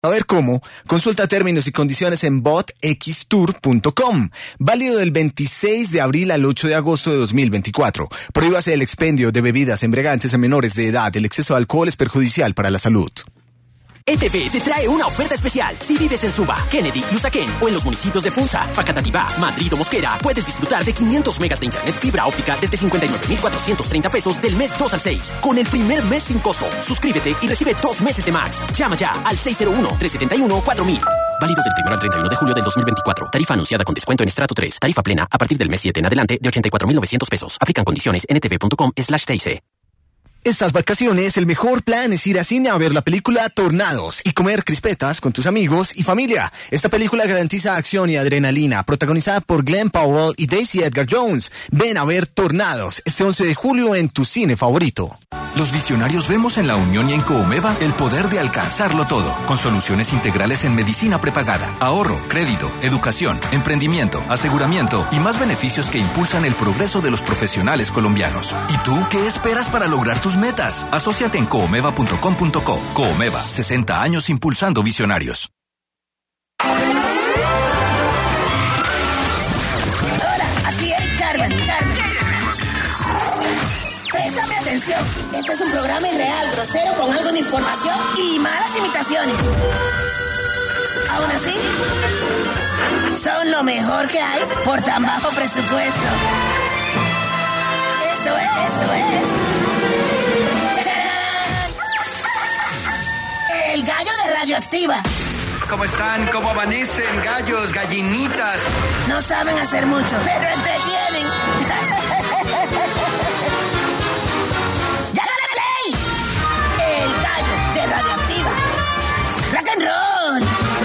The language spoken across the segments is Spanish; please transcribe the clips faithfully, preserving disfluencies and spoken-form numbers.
A ver cómo, consulta términos y condiciones en bot x tour punto com. Válido del veintiséis de abril al ocho de agosto de dos mil veinticuatro. Prohíbase el expendio de bebidas embriagantes a menores de edad. El exceso de alcohol es perjudicial para la salud. E T V te trae una oferta especial. Si vives en Suba, Kennedy y Usaquén o en los municipios de Funza, Facatativá, Madrid o Mosquera, puedes disfrutar de quinientos megas de internet fibra óptica desde cincuenta y nueve mil cuatrocientos treinta pesos del mes dos al seis, con el primer mes sin costo. Suscríbete y recibe dos meses de Max. Llama ya al seis cero uno, tres siete uno, cuatro mil. Válido del primero al treinta y uno de julio del dos mil veinticuatro. Tarifa anunciada con descuento en estrato tres. Tarifa plena a partir del mes siete en adelante de ochenta y cuatro mil novecientos pesos. Aplican condiciones en etv punto com slash T I C. Estas vacaciones, el mejor plan es ir a cine a ver la película Tornados y comer crispetas con tus amigos y familia. Esta película garantiza acción y adrenalina, protagonizada por Glenn Powell y Daisy Edgar Jones. Ven a ver Tornados este once de julio en tu cine favorito. Los visionarios vemos en la Unión y en Coomeva el poder de alcanzarlo todo, con soluciones integrales en medicina prepagada, ahorro, crédito, educación, emprendimiento, aseguramiento y más beneficios que impulsan el progreso de los profesionales colombianos. ¿Y tú qué esperas para lograr tus metas? Asóciate en coomeva punto com punto co. Coomeva, sesenta años impulsando visionarios. Hola, aquí es Carmen. Carmen. Préstame atención. Este es un programa irreal, grosero, con algo de información y malas imitaciones. Aún así, son lo mejor que hay por tan bajo presupuesto. Esto es, esto es. ¡Chachán! El gallo de Radioactiva. ¿Cómo están? ¿Cómo amanecen? Gallos, gallinitas. No saben hacer mucho, pero entretienen. ¡Ya dale play! El gallo de Radioactiva. Rock and roll.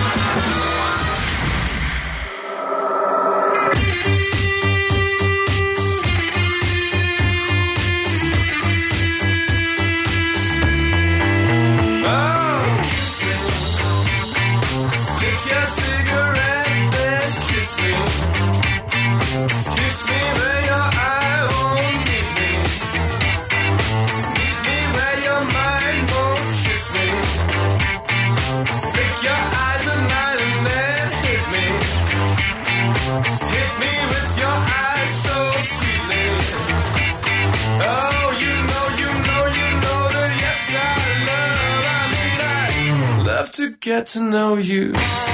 To get to know you.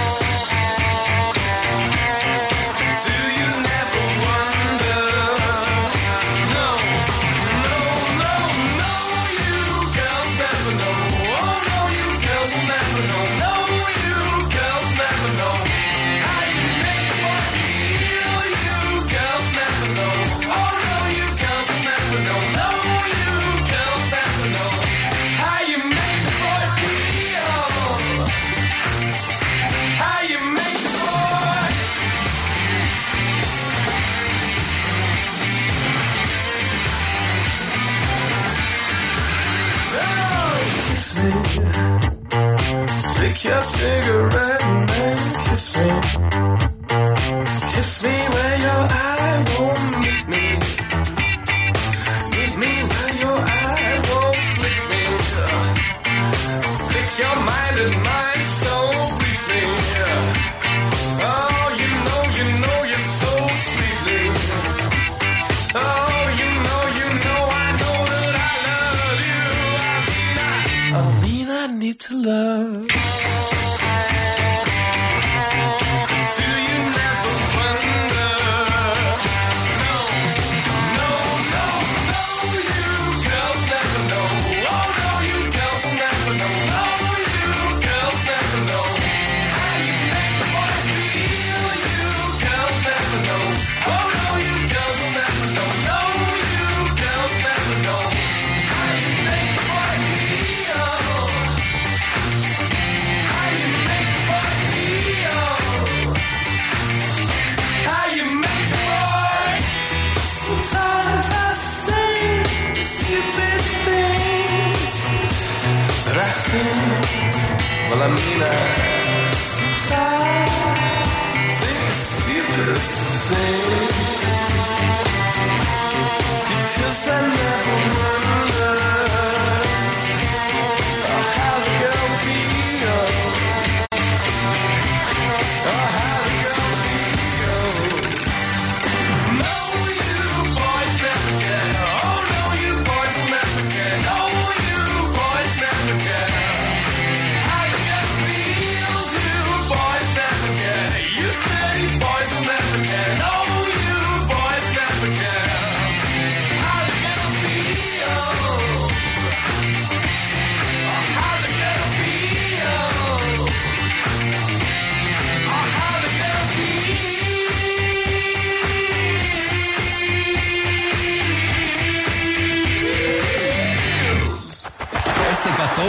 Lick your cigarette and then kiss me. Kiss me where your eye won't meet me. Meet me where your eye won't flick me. Lick your mind and mine so briefly. Oh, you know, you know you're so sweetly. Oh, you know, you know, I know that I love you. I mean, I, I mean, I need to love. Well, I mean, I sometimes think the stupidest things, because I never wonder how the girl feels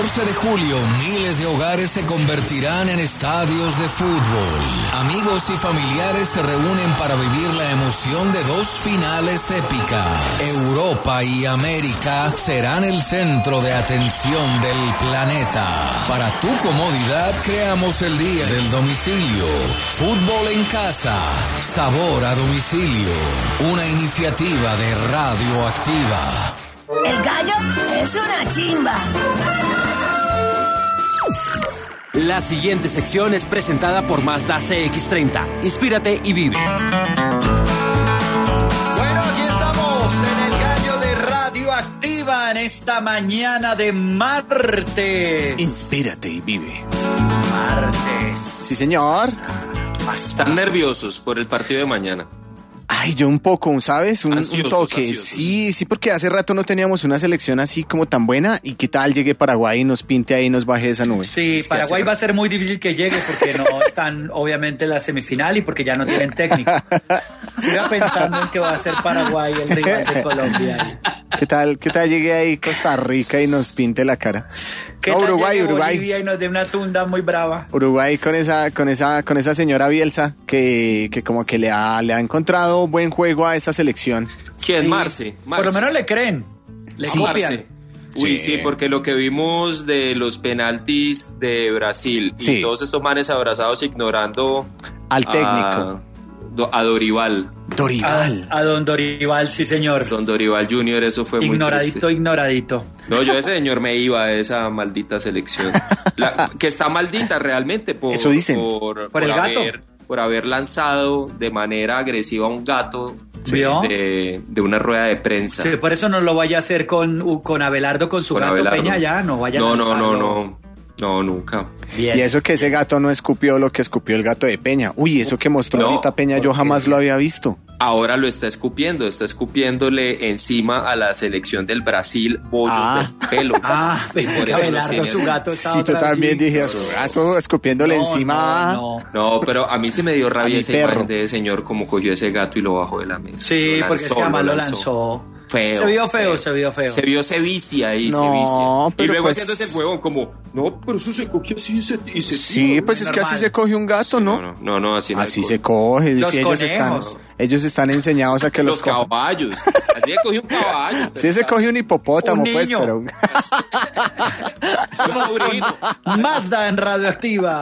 catorce de julio, miles de hogares se convertirán en estadios de fútbol. Amigos y familiares se reúnen para vivir la emoción de dos finales épicas. Europa y América serán el centro de atención del planeta. Para tu comodidad, creamos el Día del Domicilio. Fútbol en casa, sabor a domicilio. Una iniciativa de Radioactiva. El gallo es una chimba. La siguiente sección es presentada por Mazda C X treinta. Inspírate y vive. Bueno, aquí estamos en el gallo de Radioactiva en esta mañana de martes. Inspírate y vive. Martes. Sí, señor. Están nerviosos por el partido de mañana. Ay, yo un poco, ¿sabes? Un, Ansiosos, un toque. ansiosos. Sí, sí, porque hace rato no teníamos una selección así como tan buena. ¿Y qué tal llegue Paraguay y nos pinte ahí y nos baje de esa nube? Sí, Es que Paraguay hace- va a ser muy difícil que llegue porque no están obviamente en la semifinal y porque ya no tienen técnico. Siga pensando en que va a ser Paraguay el rival de Colombia. ¿Qué tal, qué tal llegue ahí Costa Rica y nos pinte la cara? ¿Qué No, tal Uruguay, llegue Uruguay. Bolivia y nos dé una tunda muy brava? Uruguay con esa, con esa, con esa señora Bielsa que, que como que le ha, le ha encontrado buen juego a esa selección. ¿Quién? Sí, Marce. Por lo Marce. menos le creen, le Sí, copian. Marce. Uy, Sí. sí, porque lo que vimos de los penaltis de Brasil y Sí. todos estos manes abrazados ignorando Al técnico. a, a Dorival, Dorival. A, a don Dorival, sí señor. don Dorival junior, eso fue muy Ignoradito, triste. ignoradito. No, yo ese señor me iba de esa maldita selección. La- que está maldita realmente por, Eso dicen. por, ¿Por el gato? haber, por haber lanzado de manera agresiva a un gato ¿Vio? de, de una rueda de prensa. Sí, por eso no lo vaya a hacer con, con Abelardo, con su Con gato Abelardo. Peña ya, no vaya a No, no, no, lanzarlo. no. No, nunca. Bien. Y eso que ese gato no escupió lo que escupió el gato de Peña. Uy, eso que mostró No, ahorita Peña yo ¿por qué? jamás lo había visto. Ahora lo está escupiendo, está escupiéndole encima a la selección del Brasil bollos Ah. del pelo. Ah, Y pensé por que eso los Abelardo, tiene su así. gato estaba Sí, yo otra también vez- dije, a su gato escupiéndole No, encima. no, no. No, pero a mí se me dio A rabia mi esa perro. imagen de ese señor como cogió ese gato y lo bajó de la mesa. Sí, Lo porque es que lanzó, además lo lanzó. Feo. Se vio feo, se vio feo. Se vio, se vicia ahí, No, se vicia. Y pero luego pues- haciéndose el huevón como, no, pero eso se cogió así y se, y se Sí, tira". pues es que así normal. se coge un gato, ¿no? No, no, no, no, así no Así se se coge. coge. Los Si ellos están, conejos. ellos están enseñados a que los, Los cojan. caballos. Así se cogió un caballo. Sí se coge un hipopótamo, Un pues, niño. pero... Un sobrino. Mazda en Radioactiva.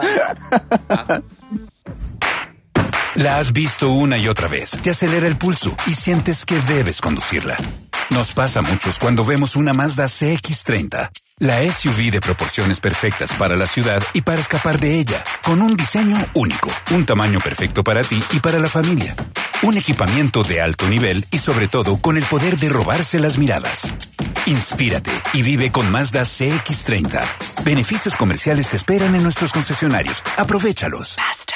La has visto una y otra vez, te acelera el pulso y sientes que debes conducirla. Nos pasa a muchos cuando vemos una Mazda C X treinta, la S U V de proporciones perfectas para la ciudad y para escapar de ella, con un diseño único, un tamaño perfecto para ti y para la familia, un equipamiento de alto nivel y sobre todo con el poder de robarse las miradas. Inspírate y vive con Mazda C X treinta. Beneficios comerciales te esperan en nuestros concesionarios. Aprovéchalos.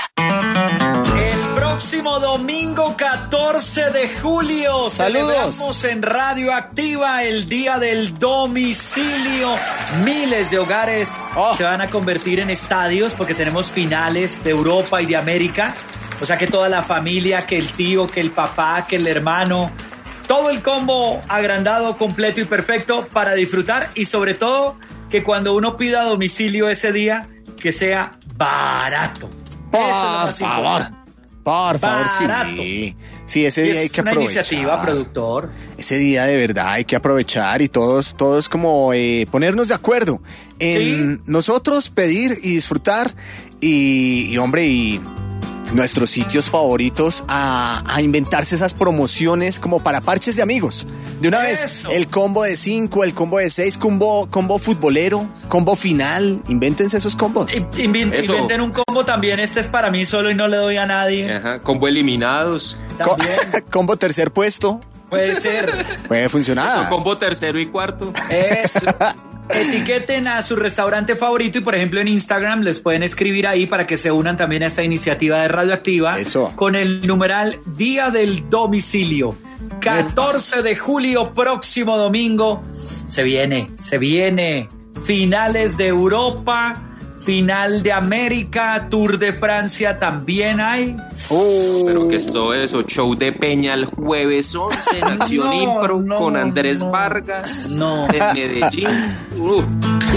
El próximo domingo catorce de julio Saludos. celebramos en Radioactiva el Día del Domicilio. Miles de hogares Oh. se van a convertir en estadios porque tenemos finales de Europa y de América. O sea que toda la familia, que el tío, que el papá, que el hermano, todo el combo agrandado, completo y perfecto para disfrutar y sobre todo que cuando uno pida domicilio ese día que sea barato. Eso es lo Por más favor, importante. por favor, Barato. sí. Sí, ese día hay Es que una aprovechar. iniciativa, productor. Ese día de verdad hay que aprovechar y todos, todos como eh, ponernos de acuerdo en Sí. nosotros pedir y disfrutar y, y, hombre, y nuestros sitios favoritos a, a inventarse esas promociones como para parches de amigos. De una vez, Eso. el combo de cinco, el combo de seis, combo, combo futbolero, combo final. Invéntense esos combos. Inventen, Eso. inventen un combo también. Este es para mí solo y no le doy a nadie. Ajá, combo eliminados. Co- También combo tercer puesto. puede ser. Puede funcionar. Combo tercero y cuarto. Eso. Etiqueten a su restaurante favorito y por ejemplo en Instagram les pueden escribir ahí para que se unan también a esta iniciativa de Radioactiva. Eso. Con el numeral Día del Domicilio. catorce de julio, próximo domingo. Se viene, se viene. Finales de Europa, final de América, Tour de Francia también hay. Pero que es todo eso, show de Peña el jueves once en Acción No, Impro no, con Andrés no. Vargas No. en Medellín. Uf. Y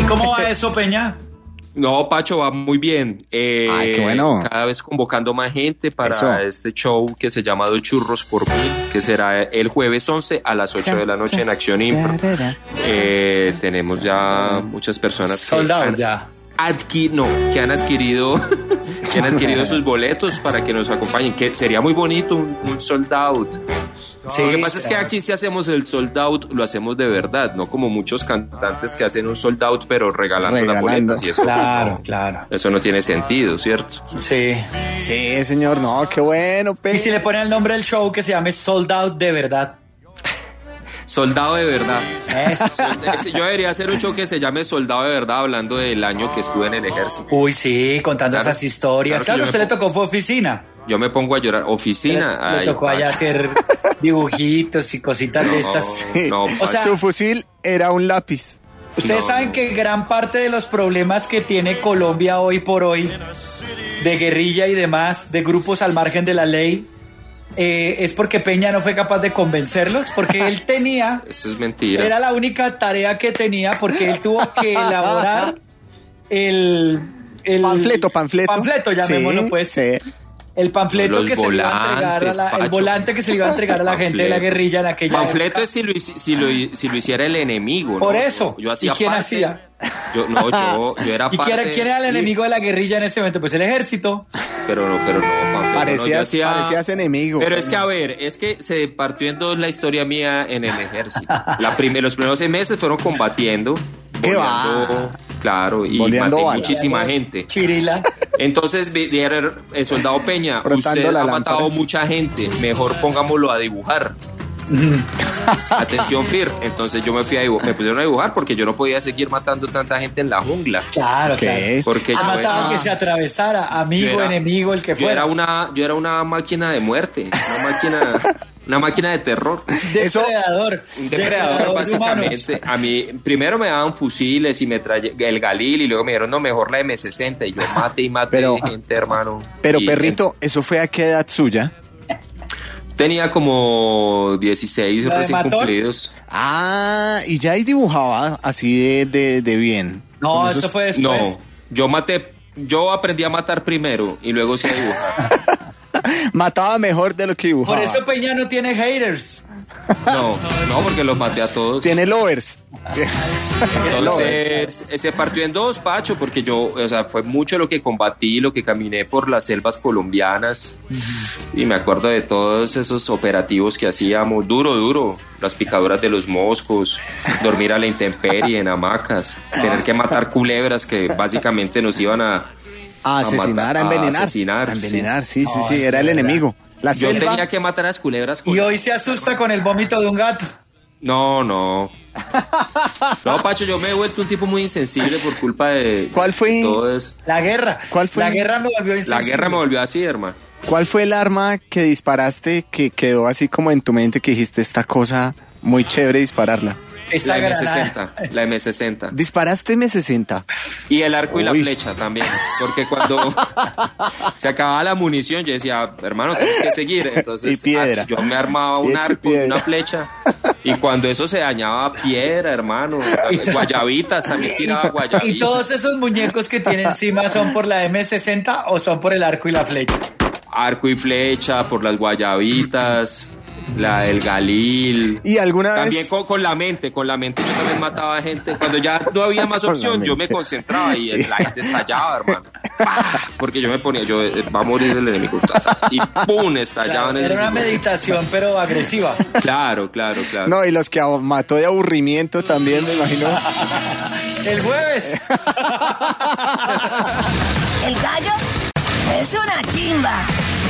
cómo va eso, Peña? No, Pacho, va muy bien. Eh, Ay, qué bueno. Cada vez convocando más gente para Eso. este show que se llama Dos Churros por Mil, que será el jueves once a las ocho de la noche en Acción Impro. Eh, tenemos ya muchas personas que Sold out han, ya. adqui- no, que han adquirido que han adquirido sus boletos para que nos acompañen, que sería muy bonito un, un sold out. Sí, Lo que pasa es que aquí si hacemos el sold out, lo hacemos de verdad, no como muchos cantantes que hacen un sold out pero regalando, las Regalando. boletas y eso. Claro, no, claro. Eso no tiene sentido, ¿cierto? Sí. Sí, señor, no, qué bueno, Y Peña. si le ponen el nombre del show que se llame Sold Out de verdad. Soldado de verdad. Eso. Sol- Yo debería hacer un show que se llame Soldado de verdad, hablando del año que estuve en el ejército. Uy, sí, contando Claro, esas historias. claro que Claro, yo a usted me le tocó fue oficina. Yo me pongo a llorar. Oficina. Le, le Ay, tocó allá Pacho. hacer dibujitos y cositas de estas. Sí. No, O sea, Su fusil era un lápiz. Ustedes No, saben no. que gran parte de los problemas que tiene Colombia hoy por hoy, de guerrilla y demás, de grupos al margen de la ley, eh, es porque Peña no fue capaz de convencerlos, porque él tenía, Eso es mentira. era la única tarea que tenía, porque él tuvo que elaborar el... el Panfleto, panfleto. Panfleto, llamémoslo Sí, pues. sí. El panfleto Los que se le iba a entregar a la, volantes, el Pacho. volante que se le iba a entregar a la gente de la Panfleto. guerrilla en aquella Panfleto época. es si lo, hici- si, lo, si lo hiciera el enemigo, ¿no? Por eso. Yo hacía ¿Y quién parte- hacía? Yo, no, yo, yo era ¿Y parte. quién era, quién era el enemigo de la guerrilla en ese momento? Pues el ejército. Pero no, pero no, Panfleto, no, yo Parecías, hacía- parecías enemigo. Pero es que, a ver, es que se partió en dos la historia mía en el ejército. La prim- los primeros seis meses fueron combatiendo. ¿Qué boleando, va? Claro, y Boleando maté balas. muchísima gente. Chirila. Entonces, vi- vieron, el soldado Peña, Frotando usted la ha lámpara. matado mucha gente, mejor pongámoslo a dibujar. Atención, Fir. Entonces yo me fui a dibujar, me pusieron a dibujar porque yo no podía seguir matando tanta gente en la jungla. Claro, ¿Qué? claro. Porque Ha yo matado era- que se atravesara, amigo, yo era- enemigo, el que yo fuera. era una, yo era una máquina de muerte, una máquina, una máquina de terror. Eso- Depredador. Un depredador, de básicamente. humanos. A mí, primero me daban fusiles y me traje el Galil y luego me dijeron, no, mejor la eme sesenta. Y yo mate y mate Pero- gente, hermano. Pero, Y perrito, ¿eso fue a qué edad suya? tenía como dieciséis ¿La de recién matón? cumplidos. Ah, y ya ahí dibujaba así de, de, de bien. No, Con esos- eso fue después. No, yo maté, yo aprendí a matar primero y luego sí a dibujar. Mataba mejor de lo que dibujaba. Por eso Peña no tiene haters. No, no, porque los maté a todos. Tiene lovers. Entonces, eh, se partió en dos, Pacho, porque yo, o sea, fue mucho lo que combatí, lo que caminé por las selvas colombianas. Y me acuerdo de todos esos operativos que hacíamos, duro, duro. Las picaduras de los moscos, dormir a la intemperie en hamacas, tener que matar culebras que básicamente nos iban a, A asesinar, matar- a envenenar. asesinar, A sí. envenenar, sí, sí, sí, era el enemigo. La Yo selva. tenía que matar a las culebras. con- Y hoy se asusta con el vómito de un gato. No, no. No, Pacho, yo me he vuelto un tipo muy insensible por culpa de, ¿Cuál fue? de todo eso. La guerra. ¿Cuál fue? La guerra me volvió La insensible. guerra me volvió así, hermano. ¿Cuál fue el arma que disparaste que quedó así como en tu mente que dijiste esta cosa muy chévere dispararla? Esta La eme granada. sesenta. La eme sesenta. Disparaste eme sesenta. Y el arco y la Uy. flecha también. Porque cuando se acababa la munición, yo decía, hermano, tenemos que seguir. Entonces, Y piedra. ah, yo me armaba un Y hecho arco y piedra. una flecha. Y cuando eso se dañaba, piedra, hermano. Guayabitas, también tiraba guayabitas. ¿Y todos esos muñecos que tiene encima son por la eme sesenta o son por el arco y la flecha? Arco y flecha, por las guayabitas, la del Galil. ¿Y alguna También vez? con, con la mente, con la mente yo también mataba gente. Cuando ya no había más Con la opción, yo me mente. concentraba y la gente estallaba, hermano. ¡Pah! Porque yo me ponía, yo eh, va a morir el enemigo. ta, ta, Y ¡pum! Estallaban Claro, en era ese una momento. meditación, pero agresiva. Claro, claro, claro. No, y los que ab- mató de aburrimiento también, me imagino. El jueves. El gallo es una chimba.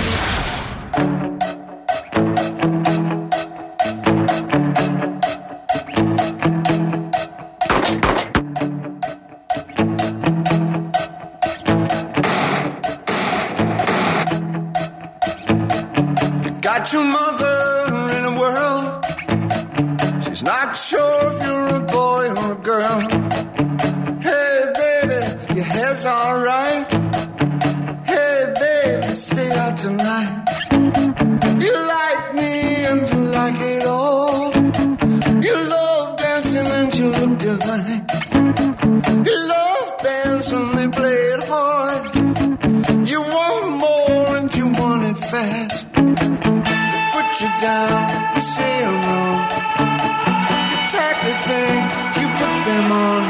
Got your mother in a world. She's not sure if you're a boy or a girl. Hey, baby, your hair's alright. Hey, baby, stay out tonight. You like me and you like it all. You love dancing and you look divine. You fast. They put you down, you say I'm wrong. You take the thing, you put them on.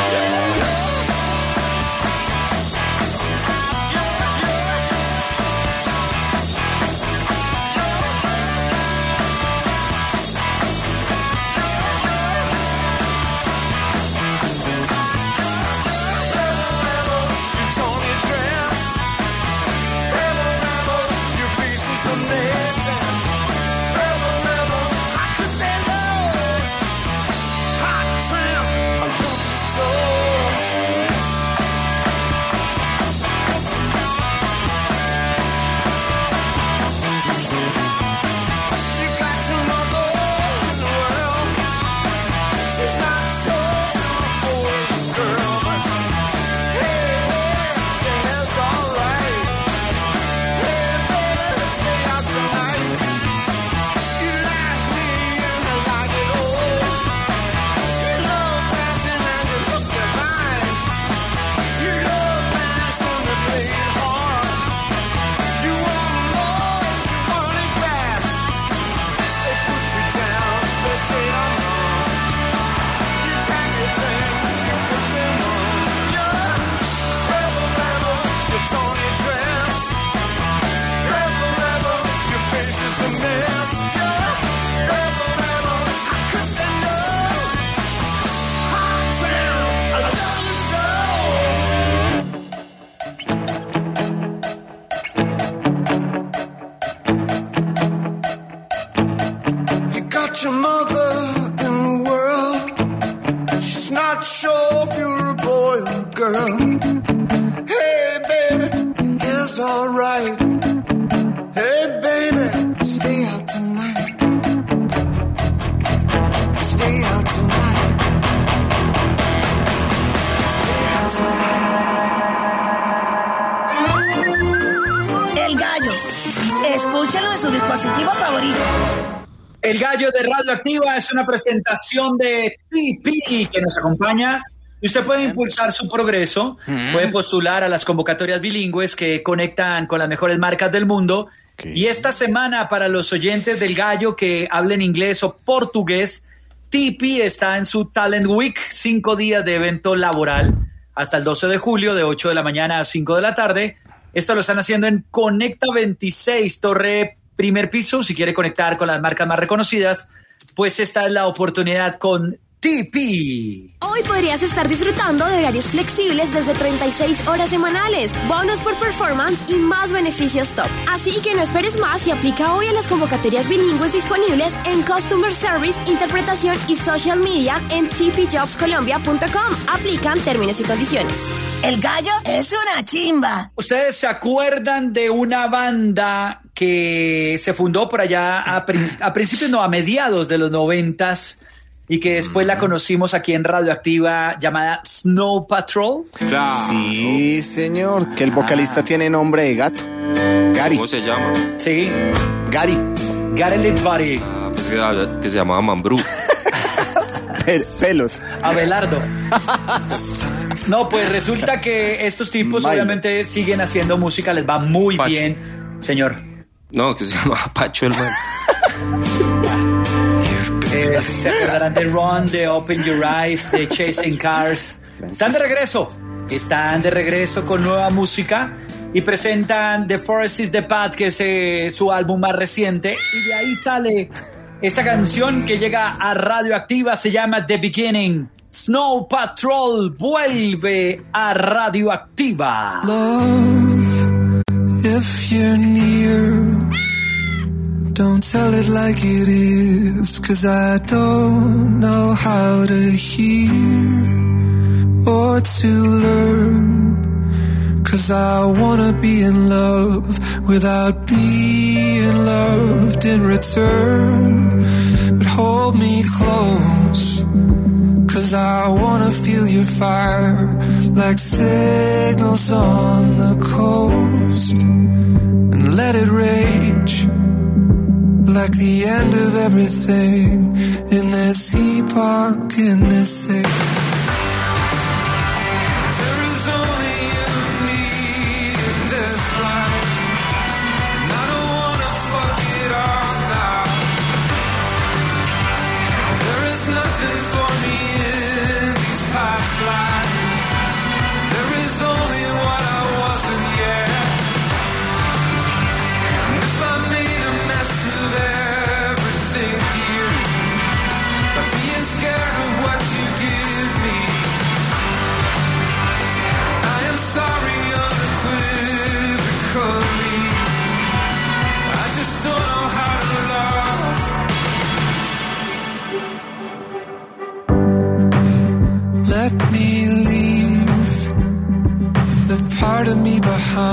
Your mother in the world, she's not sure if you're a boy or a girl. Hey baby, it's alright. Hey baby, stay out tonight. Stay out tonight. Stay out tonight. El Gallo. Escúchalo en su dispositivo favorito. El Gallo de Radioactiva es una presentación de T P que nos acompaña. Y usted puede impulsar su progreso, mm. puede postular a las convocatorias bilingües que conectan con las mejores marcas del mundo. Okay. Y esta semana, para los oyentes del Gallo que hablen inglés o portugués, T P está en su Talent Week, cinco días de evento laboral, hasta el doce de julio, de ocho de la mañana a cinco de la tarde. Esto lo están haciendo en Conecta veintiséis, Torre Primer Piso. Si quiere conectar con las marcas más reconocidas, pues esta es la oportunidad con T P. Hoy podrías estar disfrutando de horarios flexibles desde treinta y seis horas semanales, bonos por performance y más beneficios top. Así que no esperes más y aplica hoy a las convocatorias bilingües disponibles en Customer Service, Interpretación y Social Media en t p jobs colombia punto com. Aplican términos y condiciones. El Gallo es una chimba. ¿Ustedes se acuerdan de una banda que se fundó por allá a, prin- a principios, no, a mediados de los noventas y que después la conocimos aquí en Radioactiva, llamada Snow Patrol? Claro. Sí, señor, que el vocalista ah. tiene nombre de gato. Gary. ¿Cómo se llama? Sí. Gary. Gary Litvari. Ah, pues que, que se llamaba Mambrú. Pelos. Abelardo. No, pues resulta que estos tipos Milo. obviamente siguen haciendo música, les va muy Pacho. bien, señor. No, que se llama Pacho el man. eh, se acordarán de Run, de Open Your Eyes, de Chasing Cars. Están de regreso, están de regreso con nueva música y presentan The Forest is the Path, que es eh, su álbum más reciente, y de ahí sale esta canción que llega a Radioactiva, se llama The Beginning. Snow Patrol vuelve a Radioactiva. Love, if you're near, don't tell it like it is, 'cause I don't know how to hear or to learn, 'cause I wanna be in love without being loved in return. But hold me close, 'cause I wanna feel your fire like signals on the coast, and let it rage like the end of everything in this epoch, in this age. There is only you and me in this life, and I don't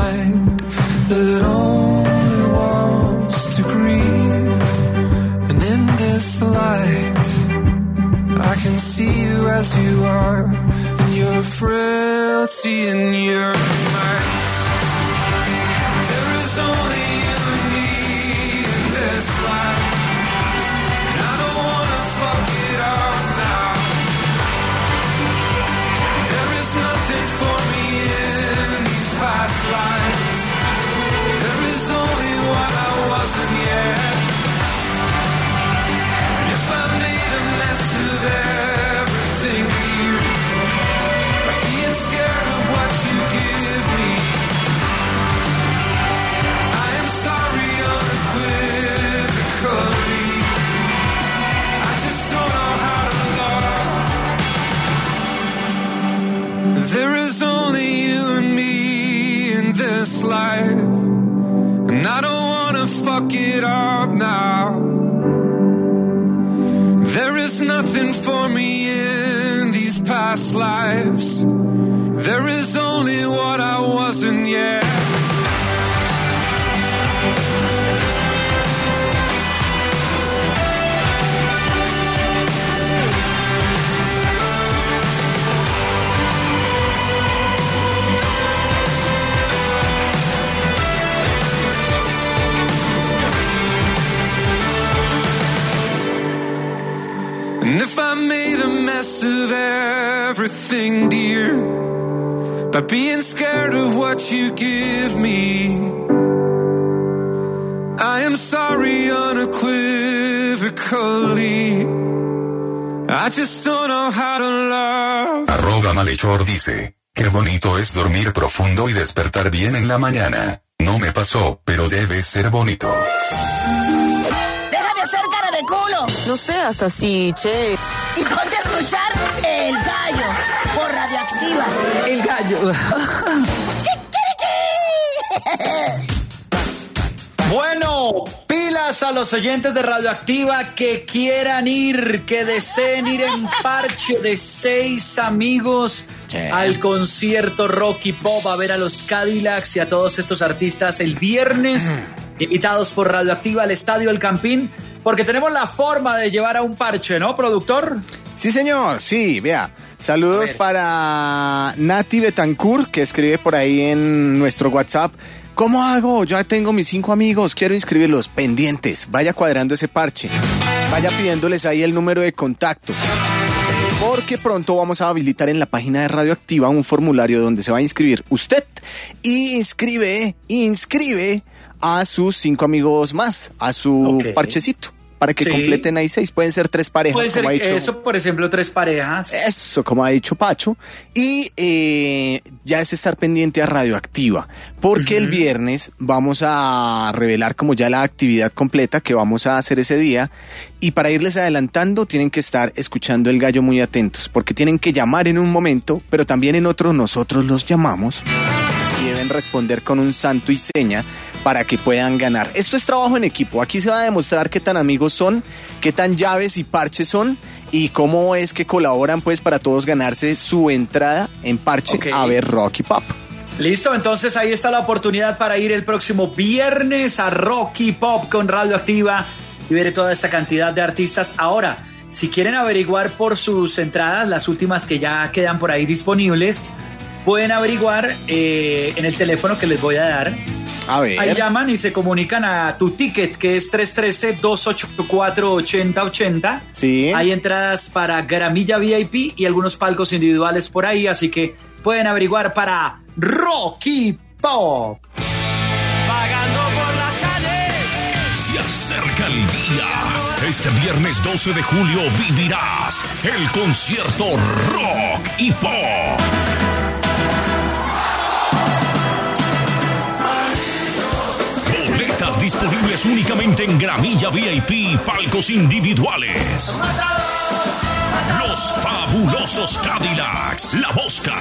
mind that only wants to grieve. And in this light, I can see you as you are, and your frailty and your might. There is only you and me in this life, and I don't wanna fuck it up now. There is nothing for me in these past lives. There is only what I wasn't yet. And if I made a mess of everything here, by being scared of what you give me, I am sorry unequivocally. I just don't know how to love. There is only you and me in this life, and I don't wanna fuck it up now. There is nothing for me in these past lives. There is only what I wasn't yet. And if I made a mess of everything, dear, by being scared of what you give me, I am sorry unequivocally. I just don't know how to love. Arroba Malhechor dice, qué bonito es dormir profundo y despertar bien en la mañana. No me pasó, pero debe ser bonito. No seas así, che. Y ponte a escuchar El Gallo por Radioactiva. El Gallo. Bueno, pilas a los oyentes de Radioactiva que quieran ir, que deseen ir en parche de seis amigos che. al concierto Rock y Pop, a ver a los Cadillacs y a todos estos artistas el viernes, mm. invitados por Radioactiva al Estadio El Campín. Porque tenemos la forma de llevar a un parche, ¿no, productor? Sí, señor, sí, vea. Saludos para Nati Betancourt, que escribe por ahí en nuestro WhatsApp. ¿Cómo hago? Yo ya tengo mis cinco amigos, quiero inscribirlos. Pendientes, vaya cuadrando ese parche. Vaya pidiéndoles ahí el número de contacto. Porque pronto vamos a habilitar en la página de Radioactiva un formulario donde se va a inscribir usted. Y inscribe, inscribe... a sus cinco amigos más, a su okay. parchecito, para que sí. completen ahí seis. Pueden ser tres parejas, Puede ser como ha dicho. Eso, por ejemplo, tres parejas. Eso, como ha dicho Pacho. Y eh, ya es estar pendiente a Radioactiva, porque uh-huh. el viernes vamos a revelar como ya la actividad completa que vamos a hacer ese día. Y para irles adelantando, tienen que estar escuchando El Gallo muy atentos, porque tienen que llamar en un momento, pero también en otro nosotros los llamamos. Y deben responder con un santo y seña para que puedan ganar. Esto es trabajo en equipo. Aquí se va a demostrar qué tan amigos son, qué tan llaves y parches son y cómo es que colaboran pues para todos ganarse su entrada en parche okay. a ver Rock y Pop. Listo, entonces ahí está la oportunidad para ir el próximo viernes a Rock y Pop con Radioactiva y ver toda esta cantidad de artistas. Ahora, si quieren averiguar por sus entradas, las últimas que ya quedan por ahí disponibles, pueden averiguar eh, en el teléfono que les voy a dar. A ver. Ahí llaman y se comunican a Tu Ticket, que es tres uno tres, dos ocho cuatro, ocho cero ocho cero. Sí. Hay entradas para Gramilla V I P y algunos palcos individuales por ahí, así que pueden averiguar para Rock y Pop. Vagando por las calles. Se acerca el día. Este viernes doce de julio vivirás el concierto Rock y Pop. Disponibles únicamente en Gramilla V I P y palcos individuales. Los fabulosos Cadillacs, La Mosca.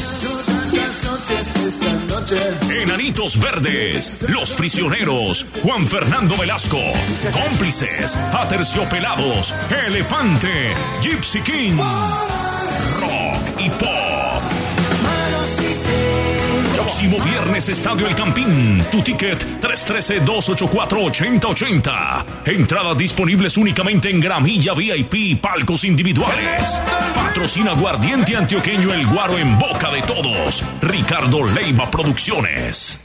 Enanitos Verdes, Los Prisioneros, Juan Fernando Velasco, Cómplices, Aterciopelados, Elefante, Gypsy King, Rock y Pop. Próximo viernes, Estadio El Campín. Tu ticket tres uno tres, dos ocho cuatro, ocho cero ocho cero. Entradas disponibles únicamente en Gramilla V I P, palcos individuales. Patrocina Aguardiente Antioqueño El Guaro en boca de todos. Ricardo Leiva Producciones.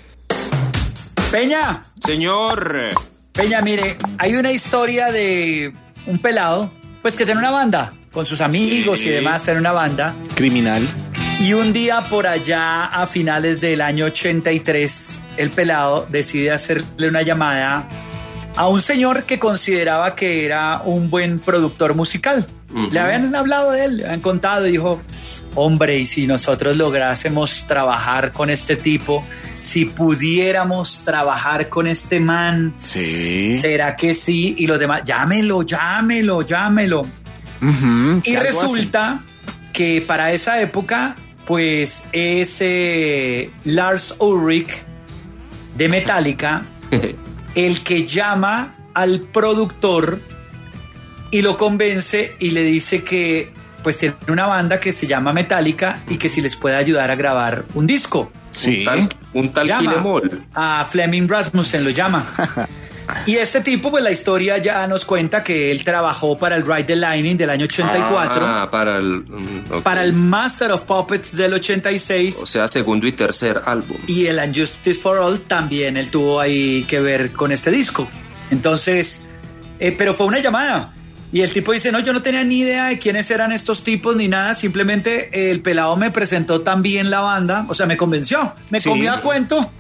Peña. Señor. Peña, mire, hay una historia de un pelado, pues que tiene una banda, con sus amigos sí. y demás, tiene una banda. Criminal. Y un día por allá, a finales del año ochenta y tres, el pelado decide hacerle una llamada a un señor que consideraba que era un buen productor musical. Uh-huh. Le habían hablado de él, le habían contado y dijo, hombre, y si nosotros lográsemos trabajar con este tipo, si pudiéramos trabajar con este man, sí. ¿será que sí? Y los demás, llámelo, llámelo, llámelo. Uh-huh. Y resulta que para esa época, pues ese Lars Ulrich de Metallica, el que llama al productor y lo convence y le dice que pues tiene una banda que se llama Metallica y que si les puede ayudar a grabar un disco. Sí. Un tal, un tal Kilemol. A Flemming Rasmussen lo llama. Y este tipo, pues la historia ya nos cuenta que él trabajó para el Ride the Lightning del año ochenta y cuatro. Ah, para el... Okay. Para el Master of Puppets del ochenta y seis. O sea, segundo y tercer álbum. Y el Unjustice for All también él tuvo ahí que ver con este disco. Entonces, eh, pero fue una llamada. Y el tipo dice, no, yo no tenía ni idea de quiénes eran estos tipos ni nada. Simplemente el pelado me presentó tan bien la banda. O sea, me convenció. Me sí. comió a cuento.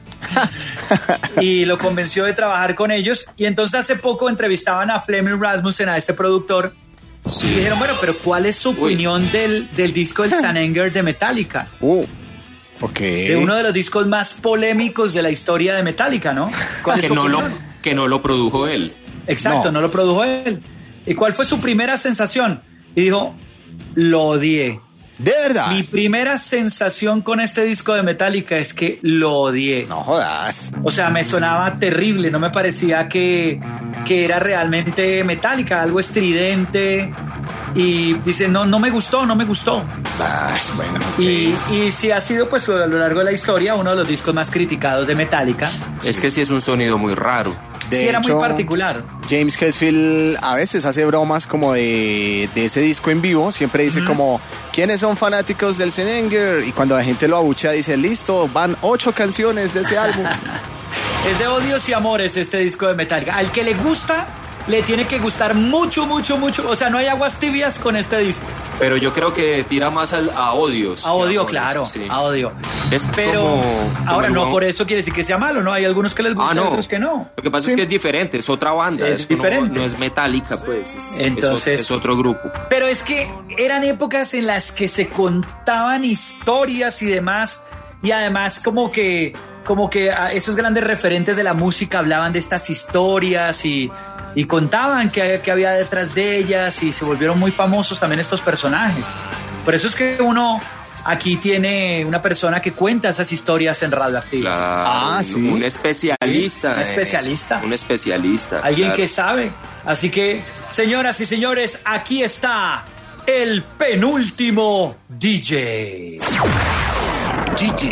Y lo convenció de trabajar con ellos. Y entonces hace poco entrevistaban a Flemming Rasmussen, a este productor. Sí. Y dijeron, bueno, pero ¿cuál es su opinión del, del disco del San Anger de Metallica? Uh, okay. De uno de los discos más polémicos de la historia de Metallica, ¿no? ¿Cuál que, es no lo, que no lo produjo él. Exacto, no. no lo produjo él. ¿Y cuál fue su primera sensación? Y dijo, lo odié. ¿De verdad? Mi primera sensación con este disco de Metallica es que lo odié. No jodas. O sea, me sonaba terrible, no me parecía que, que era realmente Metallica, algo estridente. Y dice, no, no me gustó, no me gustó. Ah, bueno, okay. y, y sí ha sido, pues, a lo largo de la historia, uno de los discos más criticados de Metallica. Es sí. que sí es un sonido muy raro. De sí, era hecho, muy particular. James Hetfield a veces hace bromas como de, de ese disco en vivo. Siempre dice uh-huh. como, ¿quiénes son fanáticos del San Anger? Y cuando la gente lo abuchea dice, listo, van ocho canciones de ese álbum. Es de odios y amores este disco de Metallica. Al que le gusta, le tiene que gustar mucho, mucho, mucho. O sea, no hay aguas tibias con este disco. Pero yo creo que tira más al, a odios. A odio, claro, sí. a odio. Es Pero como, ahora como no por eso quiere decir que sea malo, ¿no? Hay algunos que les gusta ah, no. y otros que no. Lo que pasa sí. es que es diferente, es otra banda. Es diferente. No, no es Metallica, pues. Es, Entonces, es, es otro grupo. Pero es que eran épocas en las que se contaban historias y demás. Y además como que, como que esos grandes referentes de la música hablaban de estas historias y... Y contaban que, que había detrás de ellas y se volvieron muy famosos también estos personajes. Por eso es que uno aquí tiene una persona que cuenta esas historias en Radioactiva. Claro, ah, sí. Un especialista. Sí, un especialista. Eso, un especialista. Alguien claro. que sabe. Así que, señoras y señores, aquí está el penúltimo D J. D J.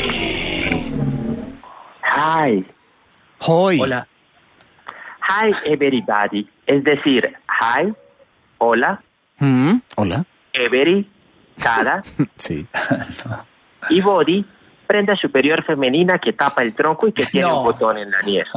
Hi. Hoy. Hola. Hi everybody, es decir, hi, hola, mm, hola, every, cada, sí, no. Y body, prenda superior femenina que tapa el tronco y que tiene no. un botón en la nieve.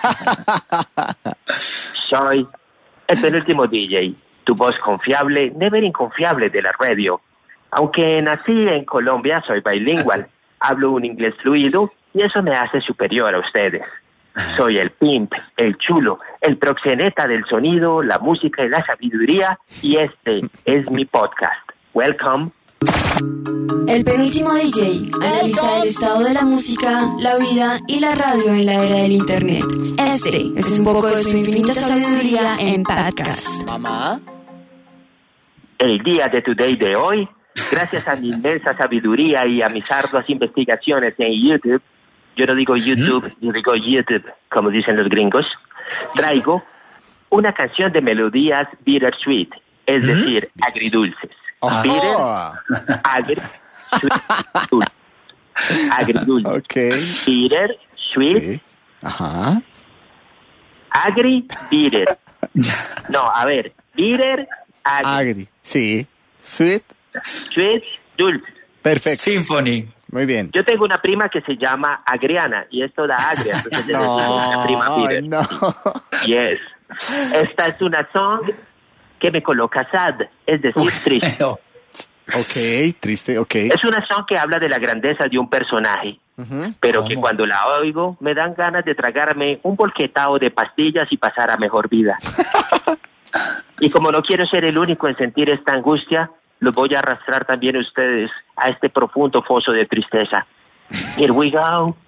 Soy el penúltimo D J, tu voz confiable, never inconfiable de la radio. Aunque nací en Colombia, soy bilingüe, hablo un inglés fluido y eso me hace superior a ustedes. Soy el pimp, el chulo, el proxeneta del sonido, la música y la sabiduría, y este es mi podcast. Welcome. El penúltimo D J analiza el estado de la música, la vida y la radio en la era del internet. Este es un poco de su infinita sabiduría en podcast. Mamá. El día de Today de hoy, gracias a mi inmensa sabiduría y a mis arduas investigaciones en YouTube, yo no digo YouTube, yo digo YouTube, como dicen los gringos, traigo una canción de melodías bittersweet, es ¿Mm? decir, agridulces. Oh. Bitter, agri, sweet, dulce. Agridulce. Ok. Bitter, sweet. Sí. Ajá. Agri, bitter. No, a ver. Bitter, agri. Agri. Sí. Sweet. Sweet, dulce. Perfecto. Symphony. Muy bien. Yo tengo una prima que se llama Agriana y esto da agria. Entonces yo No, digo, una prima bitter. no. Yes. Esta es una song que me coloca sad, es decir, triste. Ok, triste, ok. Es una song que habla de la grandeza de un personaje, Ujú. pero que cuando la oigo me dan ganas de tragarme un bolquetao de pastillas y pasar a mejor vida. Y como no quiero ser el único en sentir esta angustia, los voy a arrastrar también a ustedes a este profundo foso de tristeza. Here we go.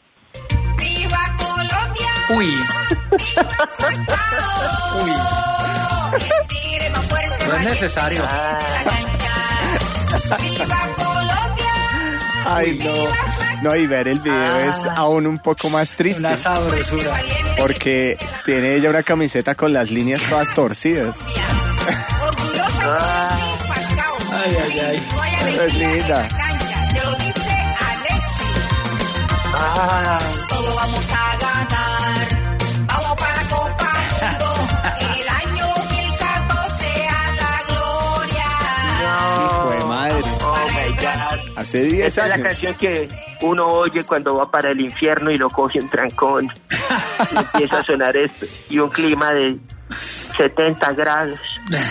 Uy. Uy. No es necesario. Ay, no. No, y ver el video Ah. es aún un poco más triste. Una sabrosura. Porque tiene ella una camiseta con las líneas todas torcidas. Ay, ay, ay. Es linda. Ah, Todos vamos a ganar. Vamos para la Copa Mundo. El año dos mil catorce a la gloria. Hijo de madre. oh my God. Hace diez Esta es la años. canción que uno oye cuando va para el infierno y lo coge un trancón. Y empieza a sonar esto. Y un clima de setenta grados.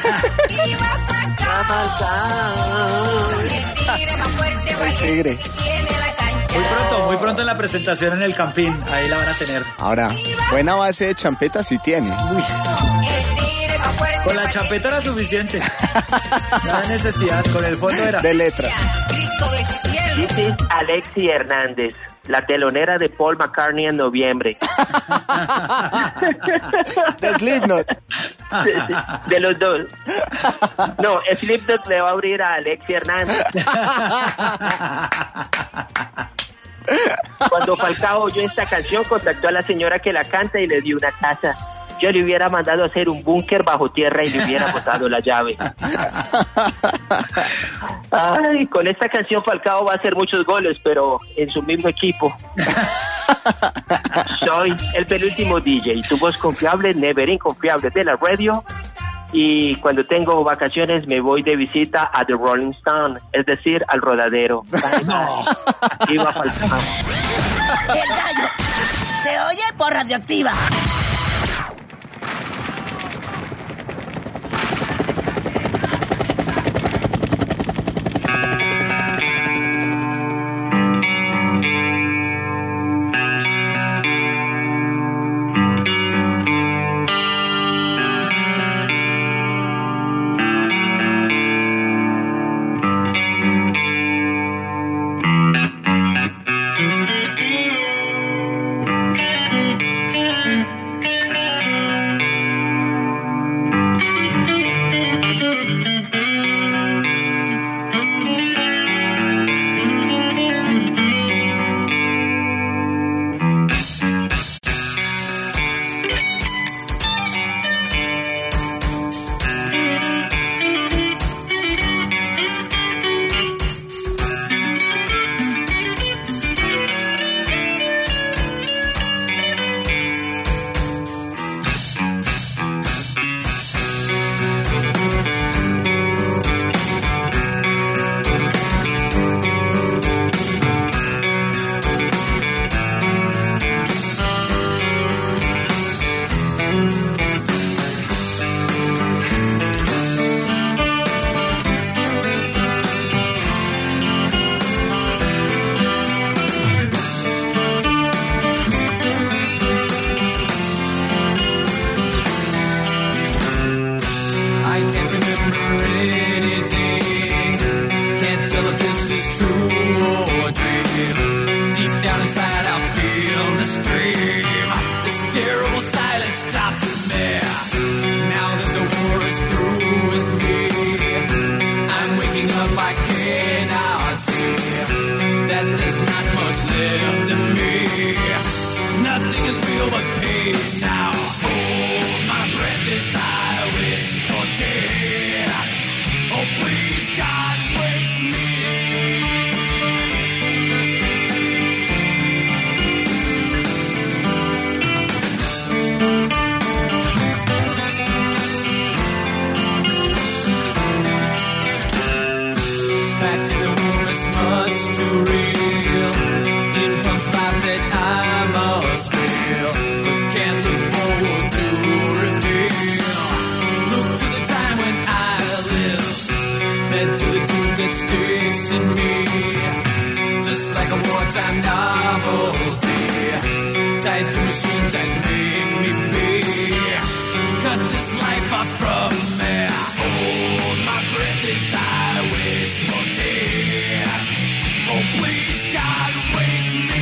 El tigre. Muy pronto, muy pronto en la presentación en el Campín. Ahí la van a tener. Ahora, buena base de champeta sí tiene. Con la champeta era suficiente. No hay necesidad, con el fondo era. De letra. This is Alexi Hernández, la telonera de Paul McCartney en noviembre. De Slipknot. De, de los dos. No, Slipknot le va a abrir a Alexi Hernández. Cuando Falcao oyó esta canción, contactó a la señora que la canta y le dio una casa. Yo le hubiera mandado a hacer un búnker bajo tierra y le hubiera botado la llave. Ay, con esta canción Falcao va a hacer muchos goles, pero en su mismo equipo. Soy el penúltimo D J, tu voz confiable, never inconfiable de la radio. Y cuando tengo vacaciones me voy de visita a The Rolling Stone, es decir, al rodadero. No. Viva Falcao. El gallo se oye por Radioactiva. tied to machines that make me pay. Cut this life off from me. Hold my breath as I waste no day. Oh, please, God, wake me.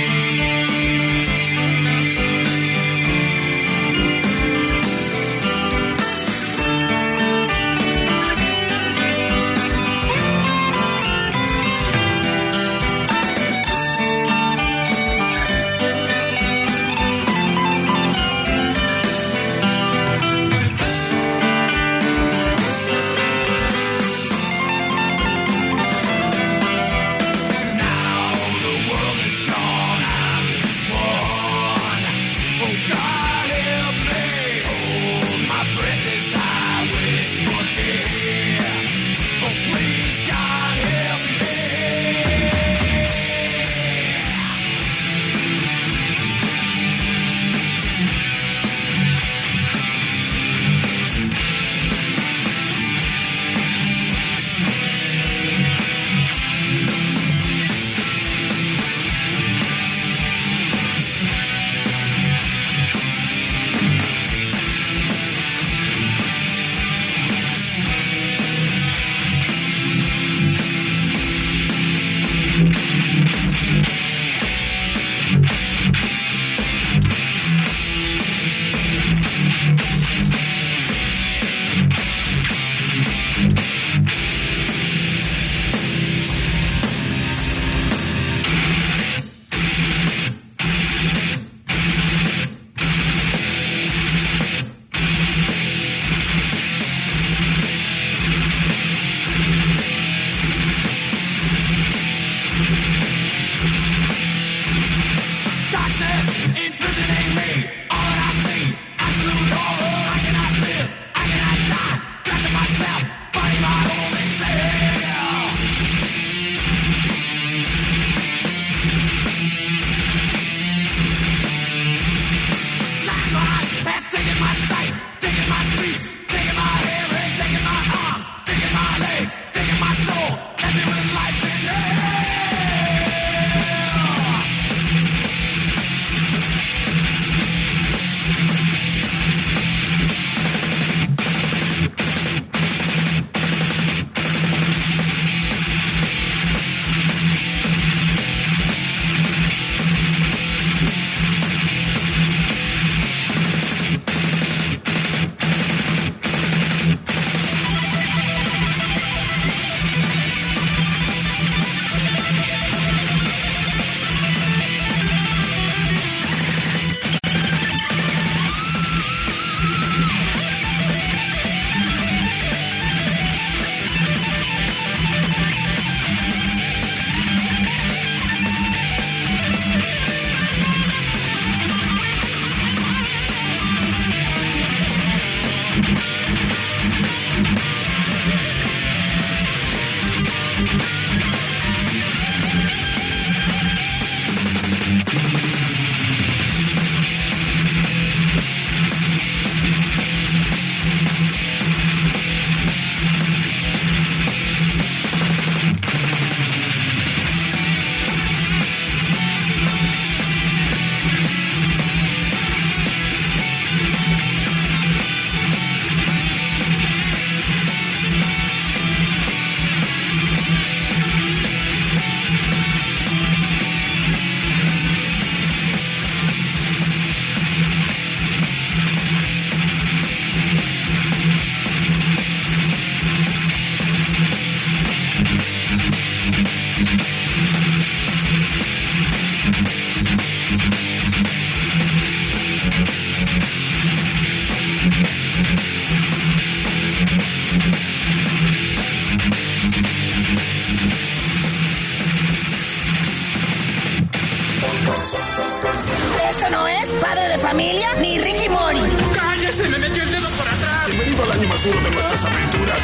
Eso no es Padre de Familia ni Ricky Mori. ¡Cállese! ¡Me metió el dedo por atrás! Bienvenido al año más duro de nuestras aventuras.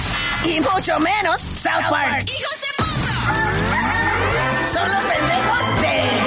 Y mucho menos South Park. ¡Hijos de puta! Son los pendejos del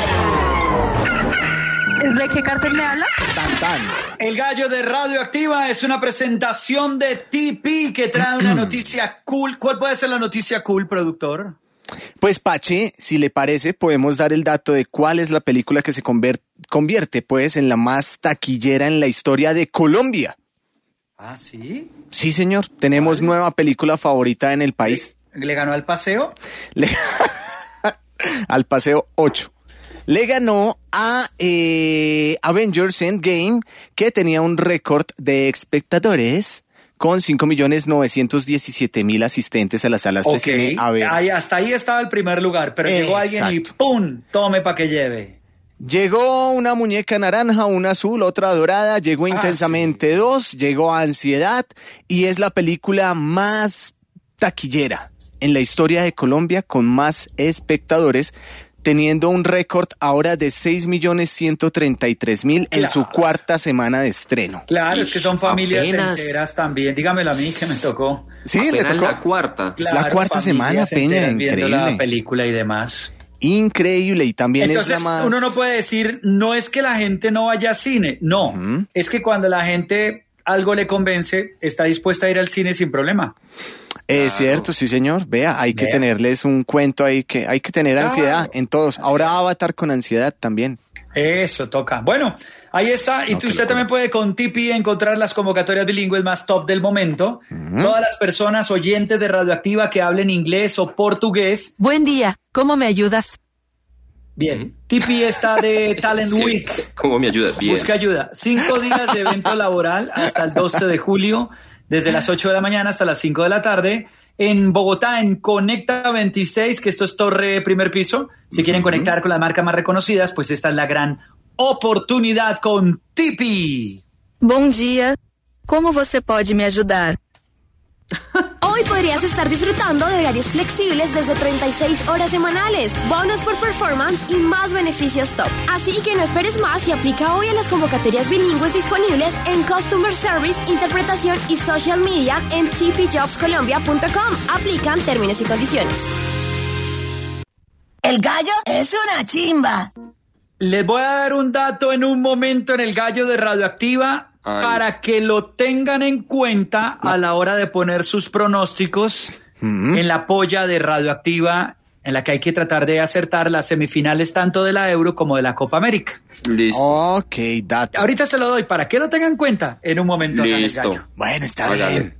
gallo. ¿De qué cárcel me habla? Tan, tan. El gallo de Radioactiva es una presentación de T P que trae una noticia cool. ¿Cuál puede ser la noticia cool, productor? Pues Pache, si le parece, podemos dar el dato de cuál es la película que se conver- convierte pues en la más taquillera en la historia de Colombia. ¿Ah, sí? Sí, señor. Tenemos nueva película favorita en el país. ¿Le, le ganó al paseo? Le- al paseo ocho. Le ganó a eh, Avengers Endgame, que tenía un récord de espectadores con cinco millones novecientos diecisiete mil asistentes a las salas de Ok, cine. A ver. ahí, hasta ahí estaba el primer lugar, pero llegó alguien y Exacto. ¡pum! Tome para que lleve. Llegó una muñeca naranja, una azul, otra dorada, llegó Ah, Intensamente dos, llegó Ansiedad y es la película más taquillera en la historia de Colombia con más espectadores, teniendo un récord ahora de seis millones ciento treinta y tres mil en su cuarta semana de estreno. Claro, es que son familias apenas. enteras también. Dígamelo a mí que me tocó. Sí, le Apenas tocó. la cuarta. Es la cuarta semana, familias Peña, enteras viendo la increíble. película y demás. Increíble, y también Entonces, es la más... uno no puede decir, no es que la gente no vaya a cine, no, es que cuando la gente algo le convence, está dispuesta a ir al cine sin problema. Es cierto, sí señor. Vea, hay que Vea. tenerles un cuento ahí, que hay que tener Claro. ansiedad en todos. Ahora Avatar con ansiedad también. Eso toca. Bueno, ahí está. Y No, qué usted también puede con Tipi encontrar las convocatorias bilingües más top del momento. Todas las personas oyentes de Radioactiva que hablen inglés o portugués. Buen día, ¿cómo me ayudas? Bien. Tipi está de Talent Sí. Week. ¿Cómo me ayudas? Bien. Busca ayuda. Cinco días de evento laboral hasta el doce de julio, desde las ocho de la mañana hasta las cinco de la tarde. En Bogotá, en Conecta veintiséis, que esto es Torre Primer Piso. Si quieren conectar con las marcas más reconocidas, pues esta es la gran oportunidad con Tipi. Bom dia, como você pode me ajudar? Hoy podrías estar disfrutando de horarios flexibles desde treinta y seis horas semanales, bonos por performance y más beneficios top. Así que no esperes más y aplica hoy a las convocatorias bilingües disponibles en Customer Service, Interpretación y Social Media en t p jobs colombia punto com. Aplican términos y condiciones. El gallo es una chimba. Les voy a dar un dato en un momento en el gallo de Radioactiva Ay. para que lo tengan en cuenta a la hora de poner sus pronósticos en la polla de Radioactiva, en la que hay que tratar de acertar las semifinales tanto de la Euro como de la Copa América. Listo. Ok, dato. Ahorita se lo doy para que lo tengan en cuenta en un momento. acá en el Listo. gallo. Bueno, está Hágale. bien.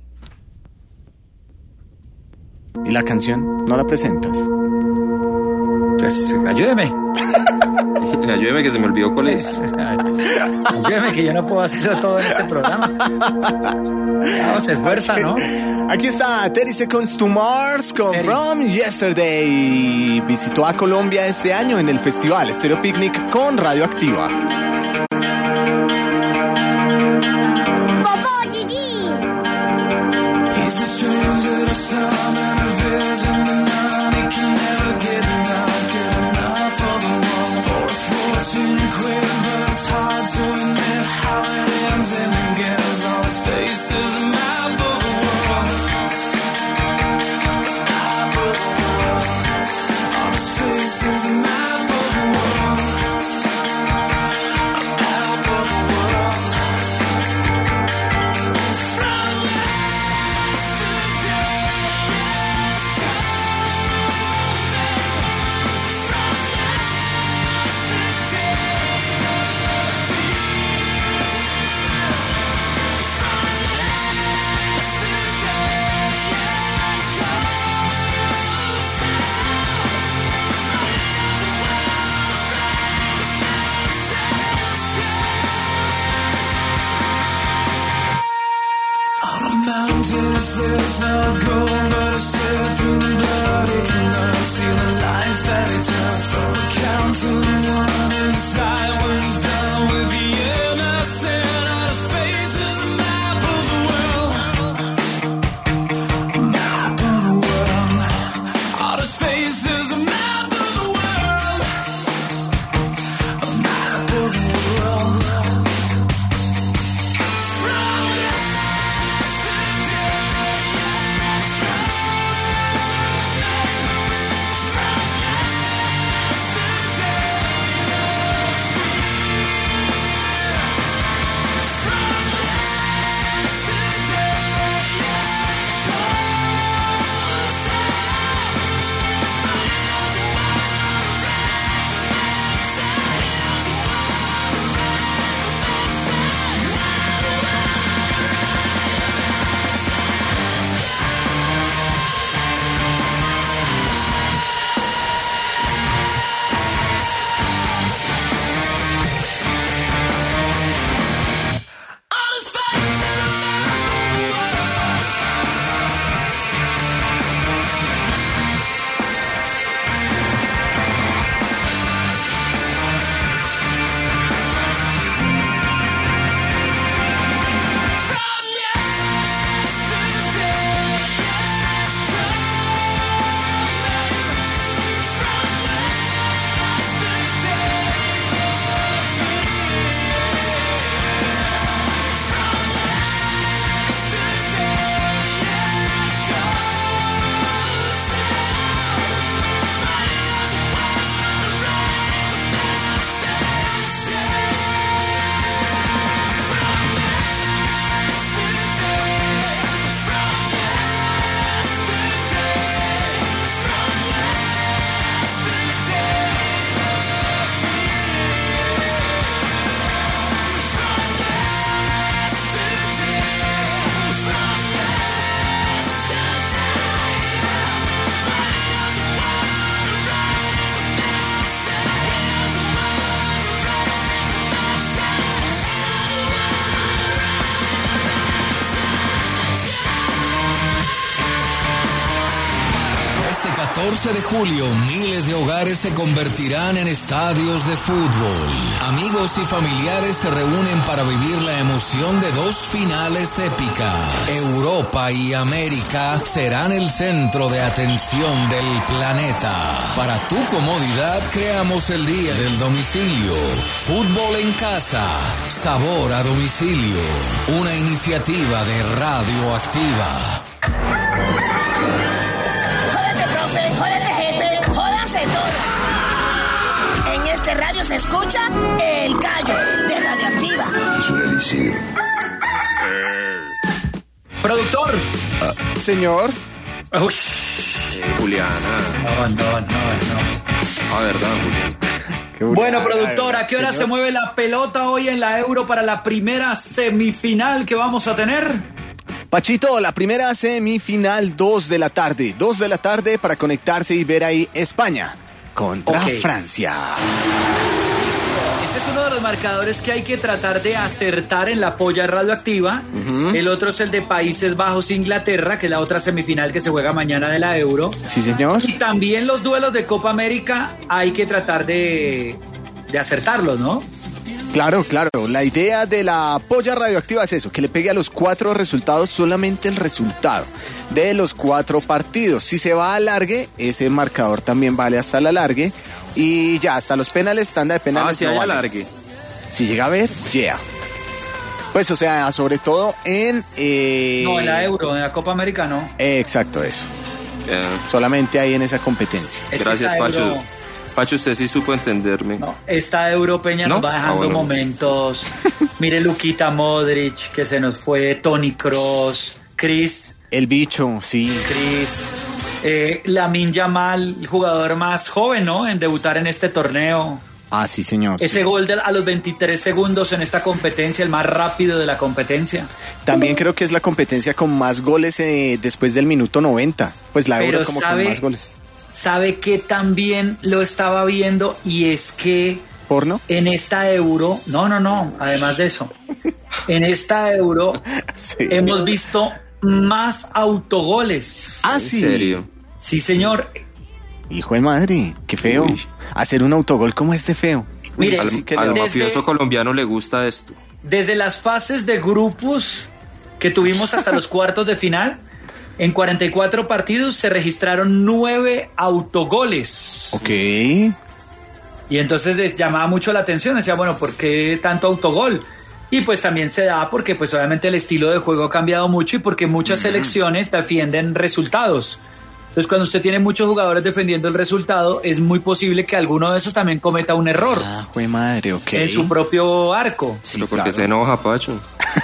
¿Y la canción? ¿No la presentas? Pues ayúdeme. Ayúdeme que se me olvidó cuál es. Ayúdeme que yo no puedo hacerlo todo en este programa. Vamos, se esfuerza, ¿no? Aquí está thirty Seconds to Mars con thirty. From Yesterday. Visitó a Colombia este año en el festival Stereo Picnic con Radioactiva. ¡Popó, Gigi! He's a stranger to some and a vision to none. He can never get enough, get enough of the one. For a fortune quick, but it's hard to admit how it ends and begins. On his face is a map of the world. Map of the world. On his face is a map of the world. A map of the world. From On a mountain it says I'll go, but I shed through the blood. It cannot see the life that it took. From a count to one inside when he's done with the innocent. On his face is a map of the world. Map of the world. On his face is a map of the world. A map of the world. From catorce de julio, miles de hogares se convertirán en estadios de fútbol. Amigos y familiares se reúnen para vivir la emoción de dos finales épicas. Europa y América serán el centro de atención del planeta. Para tu comodidad, creamos el día del domicilio. Fútbol en casa, sabor a domicilio. Una iniciativa de Radioactiva. Jódete, profe, jódete, jefe, jódanse todos. En este radio se escucha El Gallo de Radioactiva. Es un elixir. Productor. Uh, señor. Eh, Juliana. No, no, no, no. Ah, verdad, Juliana. Bueno, productora, ¿a qué hora señor. se mueve la pelota hoy en la Euro para la primera semifinal que vamos a tener? Pachito, la primera semifinal, dos de la tarde. dos de la tarde para conectarse y ver ahí España contra Ok. Francia. Este es uno de los marcadores que hay que tratar de acertar en la polla radioactiva. Ujú. El otro es el de Países Bajos, Inglaterra, que es la otra semifinal que se juega mañana de la Euro. Sí, señor. Y también los duelos de Copa América hay que tratar de, de acertarlos, ¿no? Claro, claro. La idea de la polla radioactiva es eso, que le pegue a los cuatro resultados solamente el resultado de los cuatro partidos. Si se va a alargue, ese marcador también vale hasta la alargue. Y ya, hasta los penales, tanda de penales. Ah, si no hay vale. alargue. Si llega a ver, yeah. Pues, o sea, sobre todo en... eh, No, en la Euro, en la Copa América no. eh, exacto, eso. Solamente hay en esa competencia. Es que Gracias, esta Pacho. Euro- Pacho, usted sí supo entenderme. Esta Europeña ¿No? nos va dejando Ah, bueno. momentos. Mire Luquita Modric, que se nos fue, Toni Kroos, Chris. El bicho, sí. Chris. Eh, Lamine Yamal, el jugador más joven, ¿no? En debutar en este torneo. Ah, sí, señor. Ese sí. gol de, a los veintitrés segundos en esta competencia, el más rápido de la competencia. También creo que es la competencia con más goles eh, después del minuto noventa. Pues la Pero Euro como sabe- con más goles. ¿Sabe que también lo estaba viendo? Y es que ¿Porno? en esta Euro, no, no, no, además de eso, en esta Euro Sí. hemos visto más autogoles. Ah, ¿En sí. serio? Sí, señor. Hijo de madre, qué feo. Uy. Hacer un autogol como este feo. Mire, Al, sí que al le- desde- mafioso colombiano le gusta esto. Desde las fases de grupos que tuvimos hasta los cuartos de final, en cuarenta y cuatro partidos se registraron nueve autogoles. Ok. Y entonces les llamaba mucho la atención, decía, bueno, ¿por qué tanto autogol? Y pues también se da porque pues obviamente el estilo de juego ha cambiado mucho y porque muchas selecciones defienden resultados. Entonces cuando usted tiene muchos jugadores defendiendo el resultado, es muy posible que alguno de esos también cometa un error Ah, jue de madre, ok. en su propio arco. Sí, Pero porque claro. se enoja, Pacho.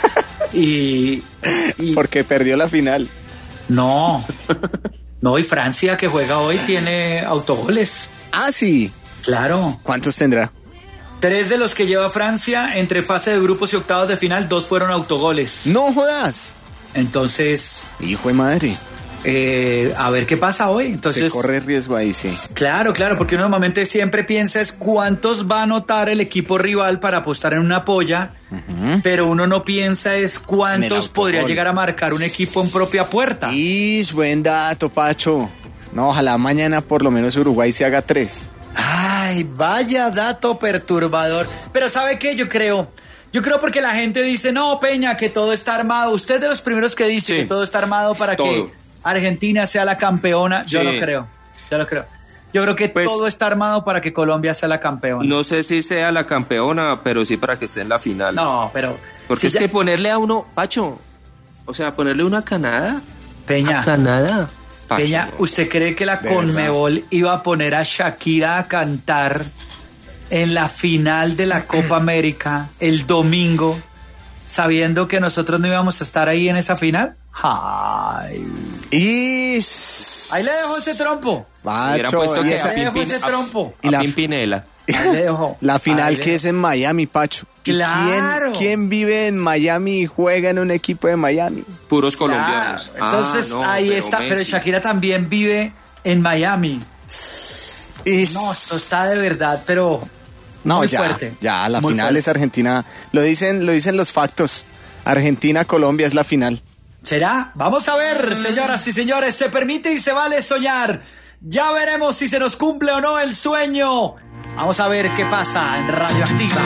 Y, y Porque perdió la final. no, no, y Francia que juega hoy tiene autogoles. Ah, sí. Claro. ¿Cuántos tendrá? Tres de los que lleva Francia entre fase de grupos y octavos de final, dos fueron autogoles. No jodas. Entonces, Hijo de madre. eh, a ver qué pasa hoy. Entonces, Se corre riesgo ahí, sí. claro, claro, porque uno normalmente siempre piensa es cuántos va a anotar el equipo rival para apostar en una polla, pero uno no piensa es En el cuántos autogol. podría llegar a marcar un equipo en propia puerta. Y buen dato, Pacho. No, ojalá mañana por lo menos Uruguay se haga tres. Ay, vaya dato perturbador. Pero ¿sabe qué? Yo creo. Yo creo porque la gente dice, no, Peña, que todo está armado. Usted de los primeros que dice Sí. que todo está armado para Todo. que Argentina sea la campeona. Yo Sí. no creo. Yo no creo. Yo creo que Pues- todo está armado para que Colombia sea la campeona. No sé si sea la campeona, pero sí para que esté en la final. No, pero... Porque si es ya- que ponerle a uno, Pacho, o sea, ponerle una canada. Peña, ¿A Canadá? Pacho, Peña, no. ¿usted cree que la De Conmebol iba a poner a Shakira a cantar en la final de la Copa América el domingo, sabiendo que nosotros no íbamos a estar ahí en esa final? Ay. Y... Ahí le dejo ese trompo. Hubieran Pacho, puesto y que esa- a Ahí le dejo Pimpin- ese trompo. Y a la- Pimpinela. Ahí le dejo. La final Ahí le que dejo. es en Miami, Pacho. ¿Y Claro. quién, quién vive en Miami y juega en un equipo de Miami? Puros Claro. colombianos. Entonces Ah, no, ahí pero está. Pero Messi. Shakira también vive en Miami. Y... No, esto está de verdad, pero No, muy ya, fuerte. ya, la Muy final fuerte. es Argentina. Lo dicen, lo dicen los factos. Argentina-Colombia es la final. ¿Será? Vamos a ver, señoras y señores, se permite y se vale soñar. Ya veremos si se nos cumple o no el sueño. Vamos a ver qué pasa en Radioactiva.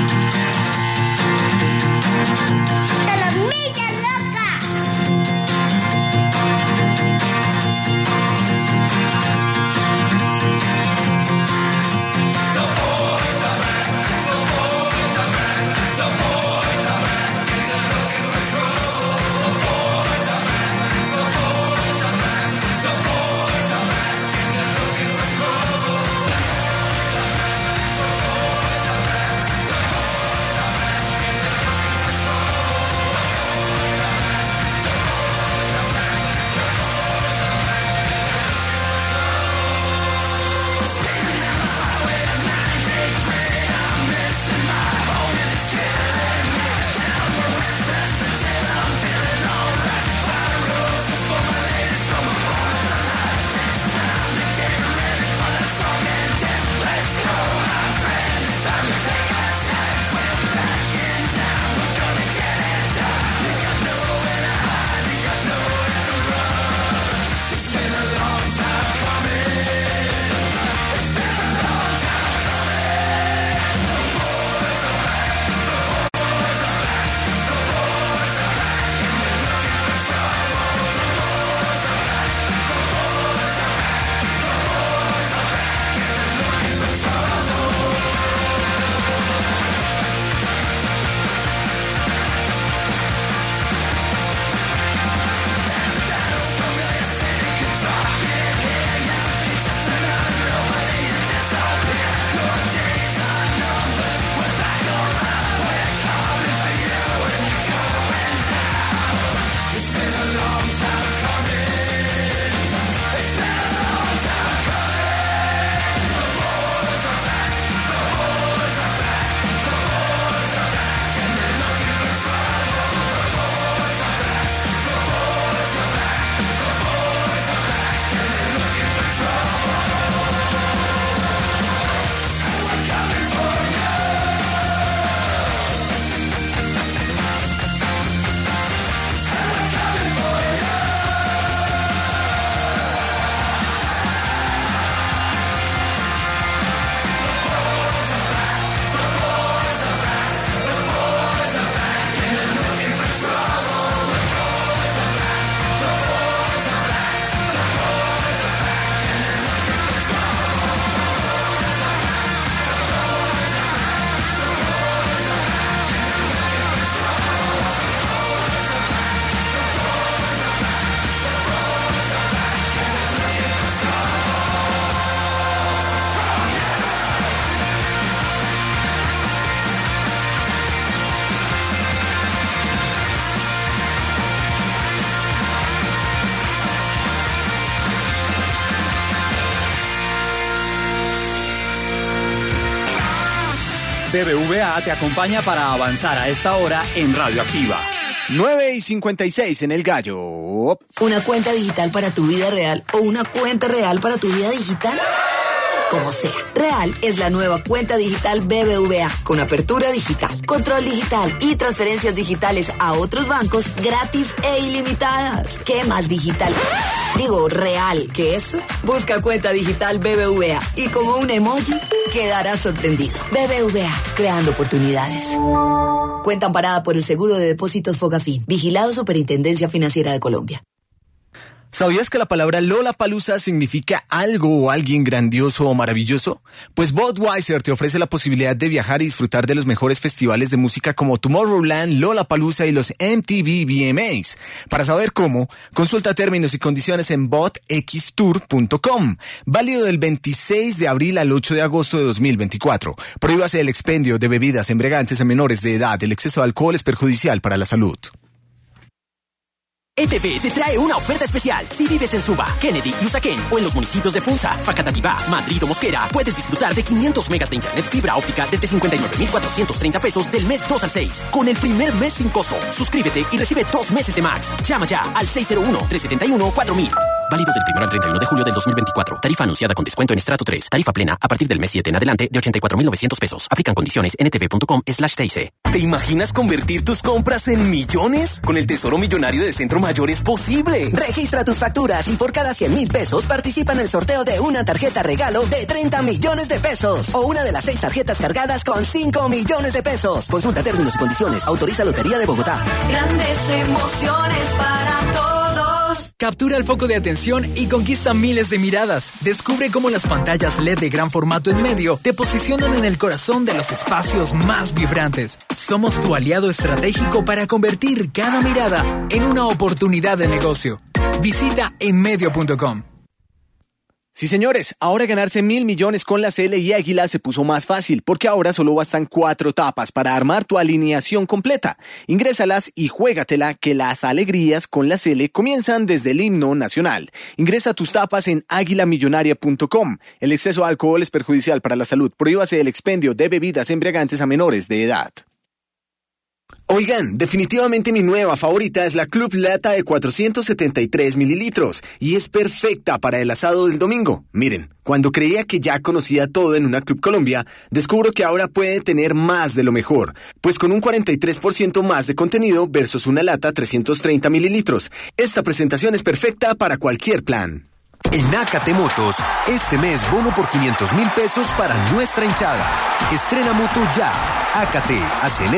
B B V A te acompaña para avanzar a esta hora en Radioactiva. nueve y cincuenta y seis en El Gallo. ¿Una cuenta digital para tu vida real o una cuenta real para tu vida digital? Como sea, Real es la nueva cuenta digital B B V A con apertura digital, control digital y transferencias digitales a otros bancos gratis e ilimitadas. ¿Qué más digital? Digo, real que eso. Busca cuenta digital B B V A y como un emoji quedarás sorprendido. B B V A, creando oportunidades. Cuenta amparada por el Seguro de Depósitos Fogafín. Vigilado Superintendencia Financiera de Colombia. ¿Sabías que la palabra Lollapalooza significa algo o alguien grandioso o maravilloso? Pues Budweiser te ofrece la posibilidad de viajar y disfrutar de los mejores festivales de música como Tomorrowland, Lollapalooza y los M T V V M As. Para saber cómo, consulta términos y condiciones en bot x tour punto com. Válido del veintiséis de abril al ocho de agosto de dos mil veinticuatro. Prohíbase el expendio de bebidas embriagantes a menores de edad. El exceso de alcohol es perjudicial para la salud. E T V te trae una oferta especial. Si vives en Suba, Kennedy y Usaquén o en los municipios de Funza, Facatativá, Madrid o Mosquera, puedes disfrutar de quinientos megas de internet fibra óptica desde cincuenta y nueve mil cuatrocientos treinta pesos del mes dos al seis, con el primer mes sin costo. Suscríbete y recibe dos meses de Max. Llama ya al seis cero uno, tres siete uno, cuatro mil. Válido del primero al treinta y uno de julio del dos mil veinticuatro. Tarifa anunciada con descuento en estrato tres. Tarifa plena a partir del mes siete en adelante de ochenta y cuatro mil novecientos pesos. Aplican condiciones en ntv.com slash TIC. ¿Te imaginas convertir tus compras en millones? Con el Tesoro Millonario de Centro Mayor es posible. Registra tus facturas y por cada cien mil pesos participa en el sorteo de una tarjeta regalo de treinta millones de pesos o una de las seis tarjetas cargadas con cinco millones de pesos. Consulta términos y condiciones. Autoriza Lotería de Bogotá. Grandes emociones para todos. Captura el foco de atención y conquista miles de miradas. Descubre cómo las pantallas L E D de gran formato en medio te posicionan en el corazón de los espacios más vibrantes. Somos tu aliado estratégico para convertir cada mirada en una oportunidad de negocio. Visita enmedio punto com. Sí, señores, ahora ganarse mil millones con la C L y Águila se puso más fácil, porque ahora solo bastan cuatro tapas para armar tu alineación completa. Ingrésalas y juégatela, que las alegrías con la C L comienzan desde el himno nacional. Ingresa tus tapas en águila millonaria punto com. El exceso de alcohol es perjudicial para la salud. Prohíbase el expendio de bebidas embriagantes a menores de edad. Oigan, definitivamente mi nueva favorita es la Club Lata de cuatrocientos setenta y tres mililitros y es perfecta para el asado del domingo. Miren, cuando creía que ya conocía todo en una Club Colombia, descubro que ahora puede tener más de lo mejor, pues con un cuarenta y tres por ciento más de contenido versus una lata trescientos treinta mililitros. Esta presentación es perfecta para cualquier plan. En Ácate Motos, este mes bono por quinientos mil pesos para nuestra hinchada. Estrena moto ya. Ácate, acelera.